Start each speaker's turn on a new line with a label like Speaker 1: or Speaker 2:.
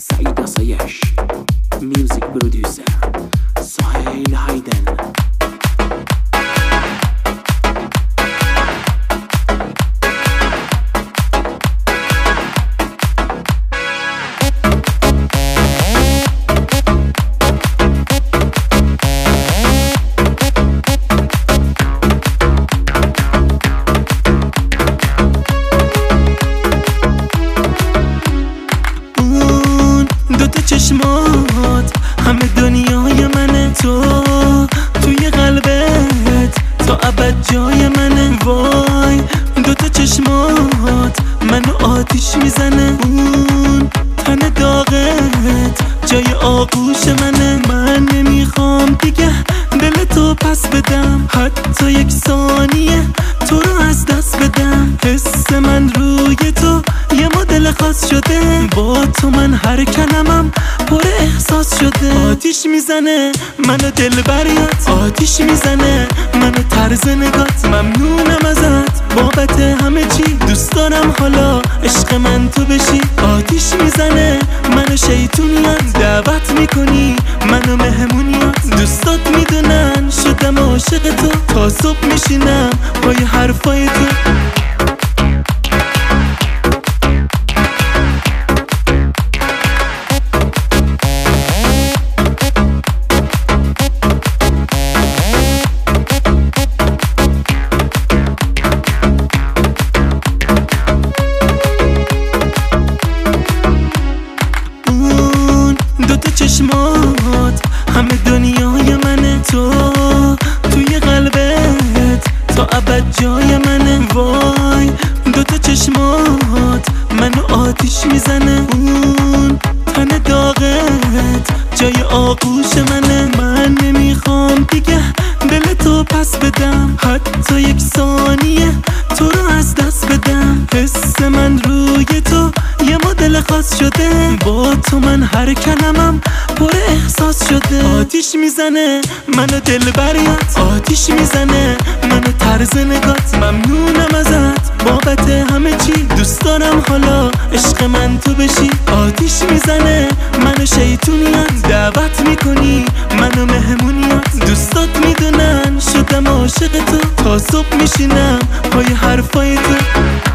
Speaker 1: سعید آسایش، میوزیک پرودیوسر سهیل هایدن.
Speaker 2: چشمات همه دنیای منه، تو توی قلبت تا ابد جای منه. وای دوتا چشمات منو آتیش میزنه، اون تن داغت جای آغوش منه. من نمیخوام دیگه دل تو پس بدم، حتی یک ثانیه تو رو از دست بدم. حس من روی تو یه مدل خاص شده، با تو من هر کلمم پر احساس شده. آتیش میزنه منو دل بریات، آتیش میزنه منو طرز نگات. ممنونم ازت بابت همه چی، دوست دارم حالا عشق من تو بشی. آتیش میزنه منو شیطونیات، دعوت میکنی منو مهمونیات. دوستات میدونن شدم عاشق تو، تا صبح میشینم پای حرفای تو. چشمات همه دنیای منه، تو توی قلبت تا ابد جای منه. وای دوتا چشمات منو آتیش میزنه، اون تن داغت جای آغوش منه. من نمیخوام دیگه دل تو پس بدم، حتی یک ثانیه تو رو از دست بدم. حس من روی تو یه مدل خاص شده، با تو من هر کلمم پر احساس شده. آتیش میزنه منو دل بریات، آتیش میزنه منو طرز نگات. ممنونم ازت بابت همه چی، دوست دارم حالا عشق من تو بشی. آتیش میزنه منو شیطونیات، دعوت میکنی منو مهمونیات. دوستات میدونن شدم عاشق تو، تا صبح میشینم پای حرفای تو.